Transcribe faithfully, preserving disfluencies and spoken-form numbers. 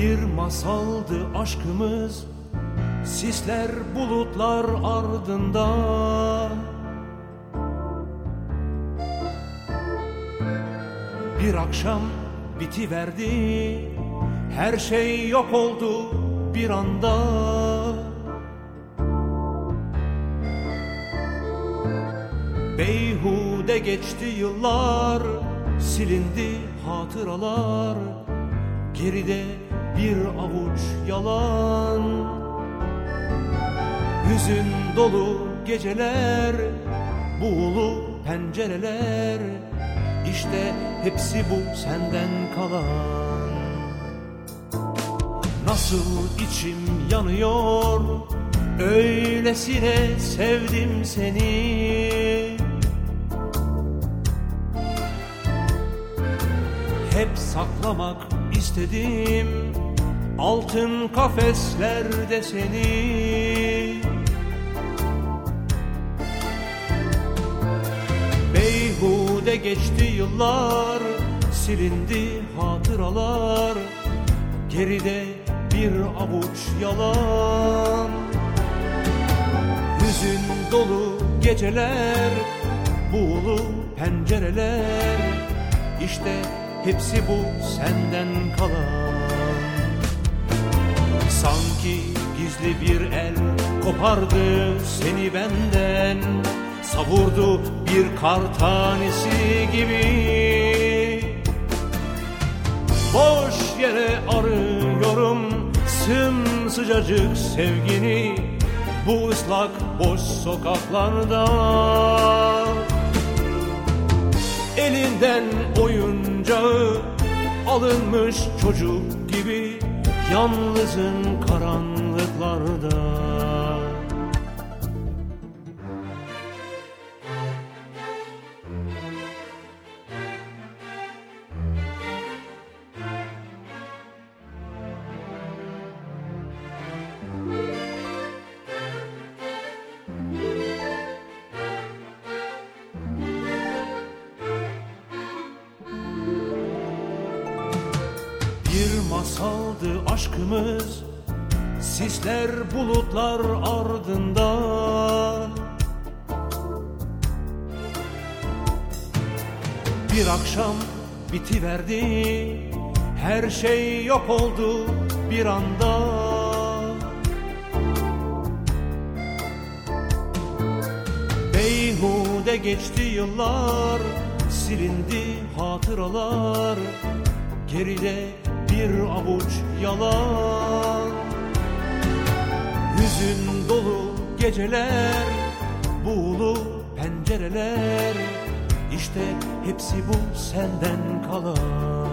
Bir masaldı aşkımız, sisler bulutlar ardında. Bir akşam bitiverdi, her şey yok oldu bir anda. Beyhude geçti yıllar, silindi hatıralar, geride bir avuç yalan. Hüzün dolu geceler, buğulu pencereler, İşte hepsi bu senden kalan. Nasıl içim yanıyor, öylesine sevdim seni. Hep saklamak istedim altın kafeslerde seni. Beyhude geçti yıllar, silindi hatıralar, geride bir avuç yalan. Hüzün dolu geceler, buğulu pencereler, İşte hepsi bu senden kalan. Sanki gizli bir el kopardı seni benden, savurdu bir kar tanesi gibi. Boş yere arıyorum sımsıcacık sevgini, bu ıslak boş sokaklarda. Elinden oyuncağı alınmış çocuk gibi, yalnızın karanlıklarda. Bir masaldı aşkımız, sisler bulutlar ardında. Bir akşam bitiverdi, her şey yok oldu bir anda. Beyhude geçti yıllar, silindi hatıralar, geride bir avuç yalan. Hüzün dolu geceler, buğulu pencereler, İşte hepsi bu senden kalan.